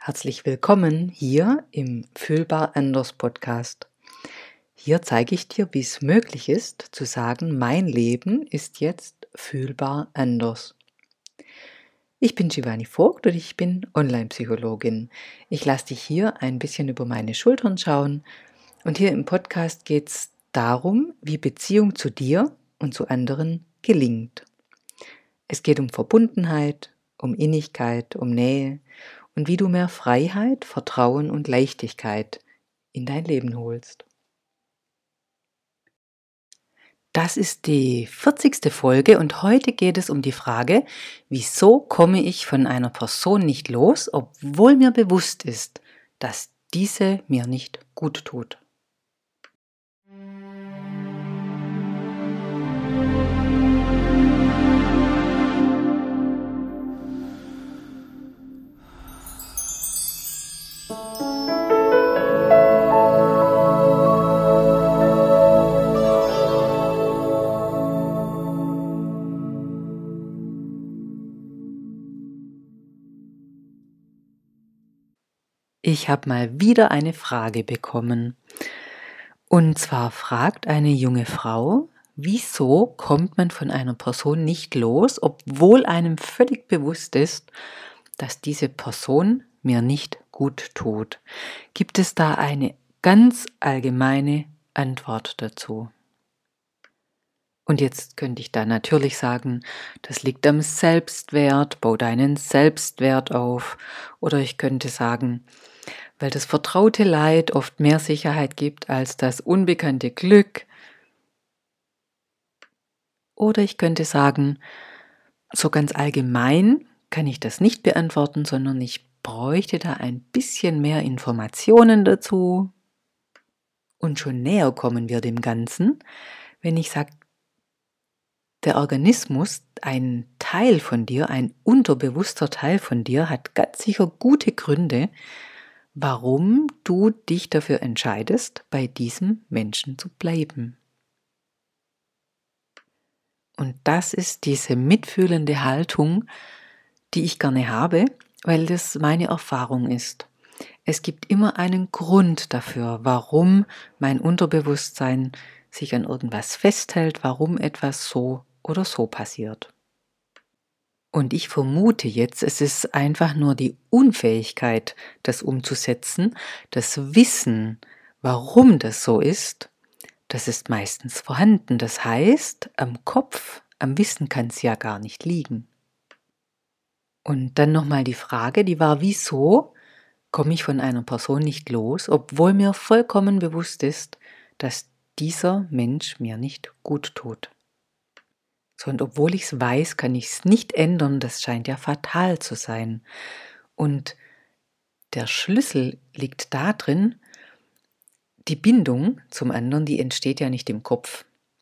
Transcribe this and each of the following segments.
Herzlich willkommen hier im Fühlbar anders Podcast. Hier zeige ich dir, wie es möglich ist, zu sagen, mein Leben ist jetzt fühlbar anders. Ich bin Giovanni Vogt und ich bin Online-Psychologin. Ich lasse dich hier ein bisschen über meine Schultern schauen und hier im Podcast geht es darum, wie Beziehung zu dir und zu anderen gelingt. Es geht um Verbundenheit, um Innigkeit, um Nähe und wie du mehr Freiheit, Vertrauen und Leichtigkeit in dein Leben holst. Das ist die 40. Folge und heute geht es um die Frage, wieso komme ich von einer Person nicht los, obwohl mir bewusst ist, dass diese mir nicht gut tut. Ich habe mal wieder eine Frage bekommen. Und zwar fragt eine junge Frau, wieso kommt man von einer Person nicht los, obwohl einem völlig bewusst ist, dass diese Person mir nicht gut tut? Gibt es da eine ganz allgemeine Antwort dazu? Und jetzt könnte ich da natürlich sagen, das liegt am Selbstwert, bau deinen Selbstwert auf. Oder ich könnte sagen, weil das vertraute Leid oft mehr Sicherheit gibt als das unbekannte Glück. Oder ich könnte sagen, so ganz allgemein kann ich das nicht beantworten, sondern ich bräuchte da ein bisschen mehr Informationen dazu. Und schon näher kommen wir dem Ganzen, wenn ich sage, der Organismus, ein Teil von dir, ein unterbewusster Teil von dir, hat ganz sicher gute Gründe, warum du dich dafür entscheidest, bei diesem Menschen zu bleiben. Und das ist diese mitfühlende Haltung, die ich gerne habe, weil das meine Erfahrung ist. Es gibt immer einen Grund dafür, warum mein Unterbewusstsein sich an irgendwas festhält, warum etwas so oder so passiert. Und ich vermute jetzt, es ist einfach nur die Unfähigkeit, das umzusetzen, das Wissen, warum das so ist, das ist meistens vorhanden. Das heißt, am Kopf, am Wissen kann es ja gar nicht liegen. Und dann nochmal die Frage, die war, wieso komme ich von einer Person nicht los, obwohl mir vollkommen bewusst ist, dass dieser Mensch mir nicht gut tut. So, und obwohl ich es weiß, kann ich es nicht ändern, das scheint ja fatal zu sein. Und der Schlüssel liegt darin, die Bindung zum anderen, die entsteht ja nicht im Kopf.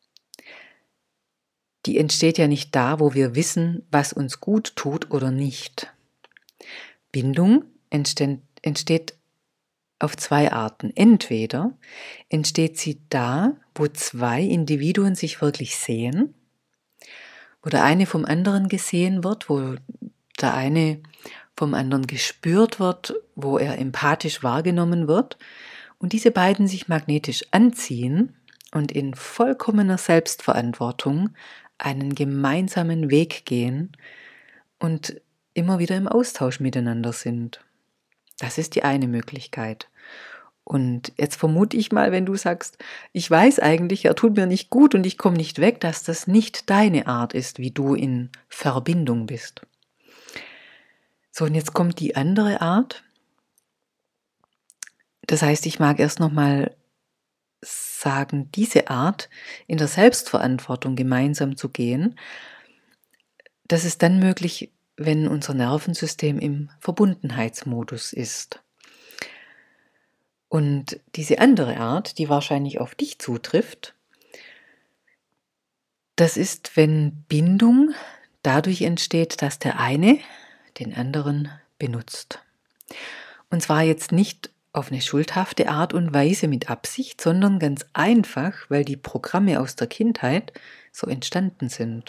Die entsteht ja nicht da, wo wir wissen, was uns gut tut oder nicht. Bindung entsteht auf zwei Arten. Entweder entsteht sie da, wo zwei Individuen sich wirklich sehen, wo der eine vom anderen gesehen wird, wo der eine vom anderen gespürt wird, wo er empathisch wahrgenommen wird und diese beiden sich magnetisch anziehen und in vollkommener Selbstverantwortung einen gemeinsamen Weg gehen und immer wieder im Austausch miteinander sind. Das ist die eine Möglichkeit. Und jetzt vermute ich mal, wenn du sagst, ich weiß eigentlich, er tut mir nicht gut und ich komme nicht weg, dass das nicht deine Art ist, wie du in Verbindung bist. So, und jetzt kommt die andere Art. Das heißt, ich mag erst nochmal sagen, diese Art, in der Selbstverantwortung gemeinsam zu gehen, das ist dann möglich, wenn unser Nervensystem im Verbundenheitsmodus ist. Und diese andere Art, die wahrscheinlich auf dich zutrifft, das ist, wenn Bindung dadurch entsteht, dass der eine den anderen benutzt. Und zwar jetzt nicht auf eine schuldhafte Art und Weise mit Absicht, sondern ganz einfach, weil die Programme aus der Kindheit so entstanden sind.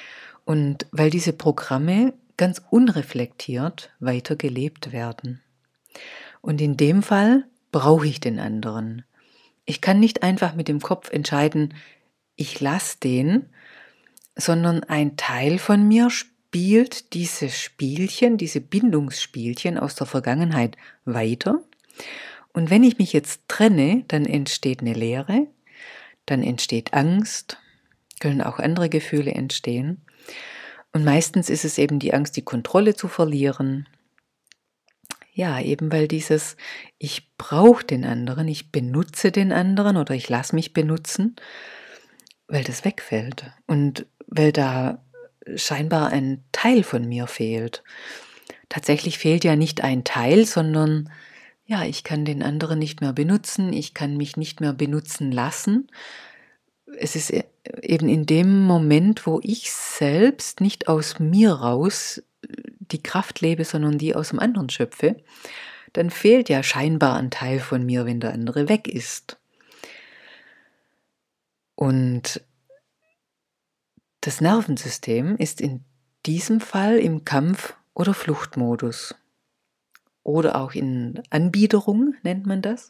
Und weil diese Programme ganz unreflektiert weitergelebt werden. Und in dem Fall brauche ich den anderen. Ich kann nicht einfach mit dem Kopf entscheiden, ich lasse den, sondern ein Teil von mir spielt diese Spielchen, diese Bindungsspielchen aus der Vergangenheit weiter. Und wenn ich mich jetzt trenne, dann entsteht eine Leere, dann entsteht Angst, können auch andere Gefühle entstehen. Und meistens ist es eben die Angst, die Kontrolle zu verlieren. Ja, eben weil ich brauche den anderen, ich benutze den anderen oder ich lasse mich benutzen, weil das wegfällt und weil da scheinbar ein Teil von mir fehlt. Tatsächlich fehlt ja nicht ein Teil, sondern ja, ich kann den anderen nicht mehr benutzen, ich kann mich nicht mehr benutzen lassen. Es ist eben in dem Moment, wo ich selbst nicht aus mir raus die Kraft lebe, sondern die aus dem anderen schöpfe, dann fehlt ja scheinbar ein Teil von mir, wenn der andere weg ist. Und das Nervensystem ist in diesem Fall im Kampf- oder Fluchtmodus oder auch in Anbiederung nennt man das.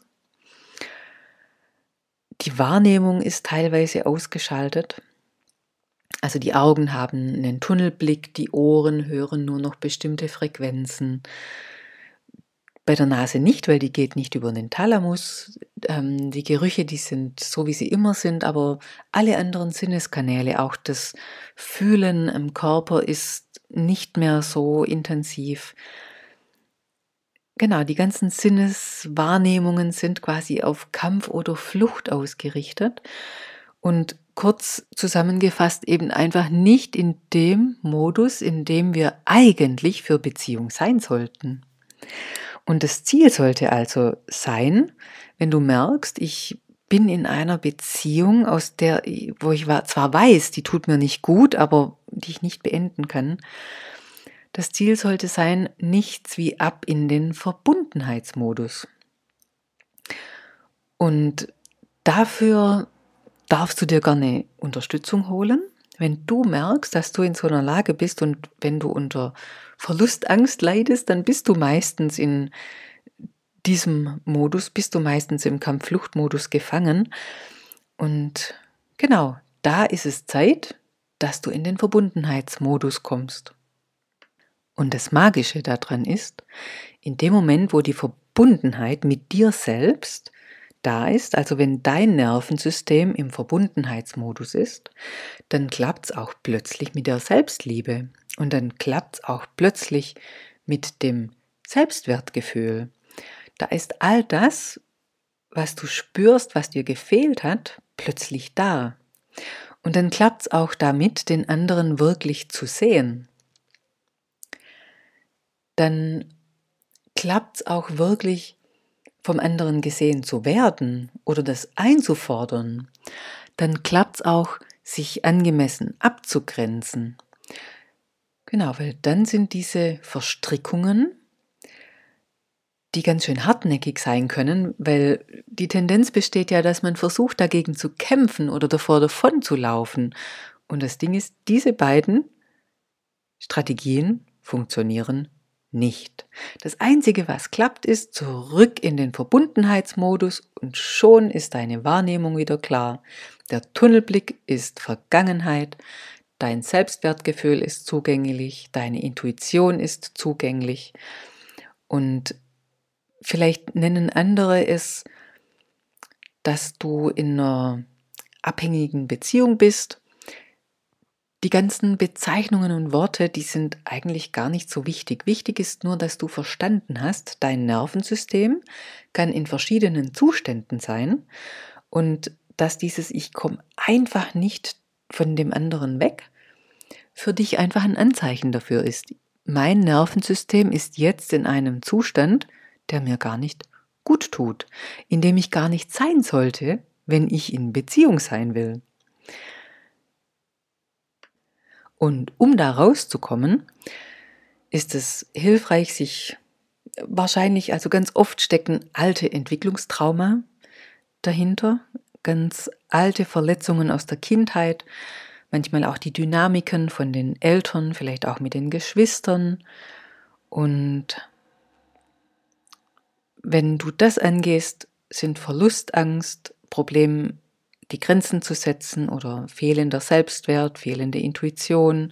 Die Wahrnehmung ist teilweise ausgeschaltet. Also die Augen haben einen Tunnelblick, die Ohren hören nur noch bestimmte Frequenzen. Bei der Nase nicht, weil die geht nicht über den Thalamus. Die Gerüche, die sind so, wie sie immer sind, aber alle anderen Sinneskanäle, auch das Fühlen im Körper ist nicht mehr so intensiv. Genau, die ganzen Sinneswahrnehmungen sind quasi auf Kampf oder Flucht ausgerichtet und kurz zusammengefasst eben einfach nicht in dem Modus, in dem wir eigentlich für Beziehung sein sollten. Und das Ziel sollte also sein, wenn du merkst, ich bin in einer Beziehung, wo ich zwar weiß, die tut mir nicht gut, aber die ich nicht beenden kann. Das Ziel sollte sein, nichts wie ab in den Verbundenheitsmodus. Und dafür darfst du dir gerne Unterstützung holen. Wenn du merkst, dass du in so einer Lage bist und wenn du unter Verlustangst leidest, dann bist du meistens in diesem Modus, bist du meistens im Kampf-Flucht-Modus gefangen. Und genau, da ist es Zeit, dass du in den Verbundenheitsmodus kommst. Und das Magische daran ist, in dem Moment, wo die Verbundenheit mit dir selbst da ist, also wenn dein Nervensystem im Verbundenheitsmodus ist, dann klappt es auch plötzlich mit der Selbstliebe und dann klappt es auch plötzlich mit dem Selbstwertgefühl. Da ist all das, was du spürst, was dir gefehlt hat, plötzlich da. Und dann klappt es auch damit, den anderen wirklich zu sehen. Dann klappt es auch wirklich, vom anderen gesehen zu werden oder das einzufordern. Dann klappt es auch, sich angemessen abzugrenzen. Genau, weil dann sind diese Verstrickungen, die ganz schön hartnäckig sein können, weil die Tendenz besteht ja, dass man versucht, dagegen zu kämpfen oder davon zu laufen. Und das Ding ist, diese beiden Strategien funktionieren nicht. Das Einzige, was klappt, ist zurück in den Verbundenheitsmodus und schon ist deine Wahrnehmung wieder klar. Der Tunnelblick ist Vergangenheit, dein Selbstwertgefühl ist zugänglich, deine Intuition ist zugänglich und vielleicht nennen andere es, dass du in einer abhängigen Beziehung bist. Die ganzen Bezeichnungen und Worte, die sind eigentlich gar nicht so wichtig. Wichtig ist nur, dass du verstanden hast, dein Nervensystem kann in verschiedenen Zuständen sein und dass dieses Ich komme einfach nicht von dem anderen weg, für dich einfach ein Anzeichen dafür ist. Mein Nervensystem ist jetzt in einem Zustand, der mir gar nicht gut tut, in dem ich gar nicht sein sollte, wenn ich in Beziehung sein will. Und um da rauszukommen, ist es hilfreich, also ganz oft stecken alte Entwicklungstrauma dahinter, ganz alte Verletzungen aus der Kindheit, manchmal auch die Dynamiken von den Eltern, vielleicht auch mit den Geschwistern und wenn du das angehst, sind Verlustangst, Problem, die Grenzen zu setzen oder fehlender Selbstwert, fehlende Intuition,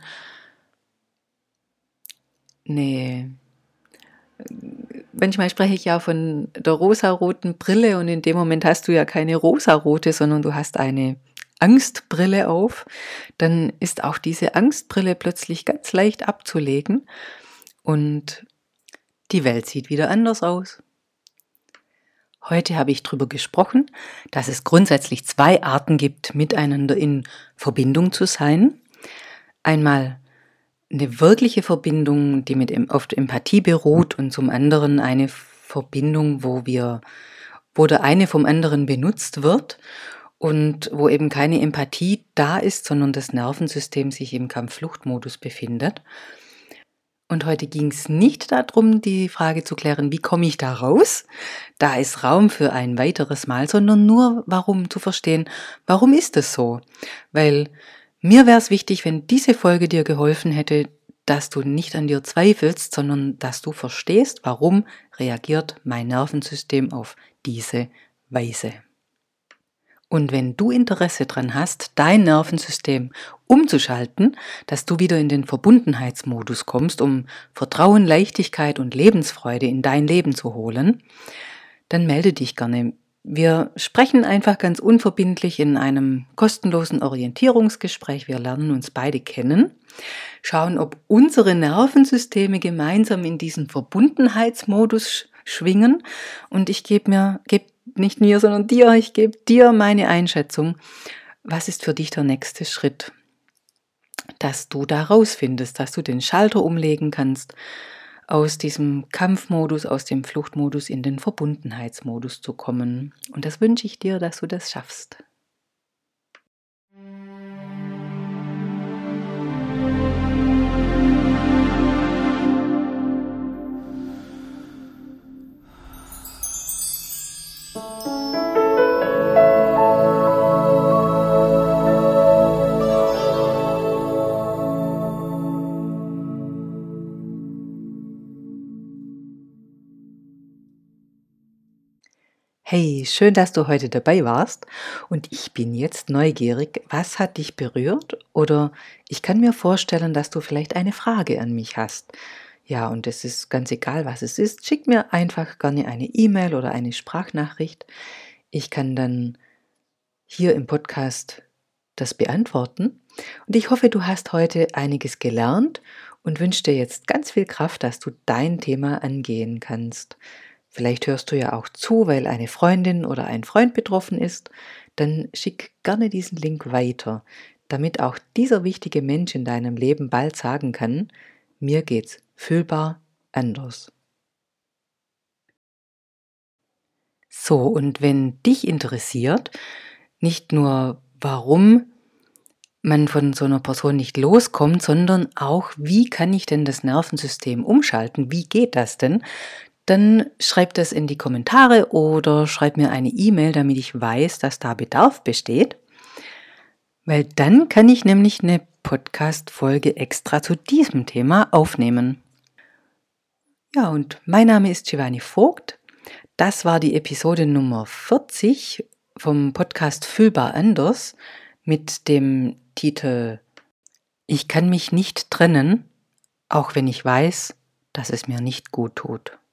manchmal spreche ich ja von der rosaroten Brille und in dem Moment hast du ja keine rosarote, sondern du hast eine Angstbrille auf, dann ist auch diese Angstbrille plötzlich ganz leicht abzulegen und die Welt sieht wieder anders aus. Heute habe ich darüber gesprochen, dass es grundsätzlich 2 Arten gibt, miteinander in Verbindung zu sein. Einmal eine wirkliche Verbindung, die auf Empathie beruht, und zum anderen eine Verbindung, wo der eine vom anderen benutzt wird und wo eben keine Empathie da ist, sondern das Nervensystem sich im Kampf-Flucht-Modus befindet. Und heute ging es nicht darum, die Frage zu klären, wie komme ich da raus? Da ist Raum für ein weiteres Mal, sondern nur zu verstehen, warum ist es so? Weil mir wäre es wichtig, wenn diese Folge dir geholfen hätte, dass du nicht an dir zweifelst, sondern dass du verstehst, warum reagiert mein Nervensystem auf diese Weise. Und wenn du Interesse daran hast, dein Nervensystem umzuschalten, dass du wieder in den Verbundenheitsmodus kommst, um Vertrauen, Leichtigkeit und Lebensfreude in dein Leben zu holen, dann melde dich gerne. Wir sprechen einfach ganz unverbindlich in einem kostenlosen Orientierungsgespräch. Wir lernen uns beide kennen, schauen, ob unsere Nervensysteme gemeinsam in diesen Verbundenheitsmodus schwingen, und ich gebe dir meine Einschätzung. Was ist für dich der nächste Schritt? Dass du da rausfindest, dass du den Schalter umlegen kannst, aus diesem Kampfmodus, aus dem Fluchtmodus in den Verbundenheitsmodus zu kommen. Und das wünsche ich dir, dass du das schaffst. Hey, schön, dass du heute dabei warst, und ich bin jetzt neugierig, was hat dich berührt? Oder ich kann mir vorstellen, dass du vielleicht eine Frage an mich hast. Ja, und es ist ganz egal, was es ist. Schick mir einfach gerne eine E-Mail oder eine Sprachnachricht. Ich kann dann hier im Podcast das beantworten. Und ich hoffe, du hast heute einiges gelernt und wünsche dir jetzt ganz viel Kraft, dass du dein Thema angehen kannst. Vielleicht hörst du ja auch zu, weil eine Freundin oder ein Freund betroffen ist. Dann schick gerne diesen Link weiter, damit auch dieser wichtige Mensch in deinem Leben bald sagen kann, mir geht's fühlbar anders. So, und wenn dich interessiert, nicht nur warum man von so einer Person nicht loskommt, sondern auch, wie kann ich denn das Nervensystem umschalten? Wie geht das denn? Dann schreib das in die Kommentare oder schreib mir eine E-Mail, damit ich weiß, dass da Bedarf besteht. Weil dann kann ich nämlich eine Podcast-Folge extra zu diesem Thema aufnehmen. Ja, und mein Name ist Giovanni Vogt. Das war die Episode Nummer 40 vom Podcast Fühlbar anders mit dem Titel Ich kann mich nicht trennen, auch wenn ich weiß, dass es mir nicht gut tut.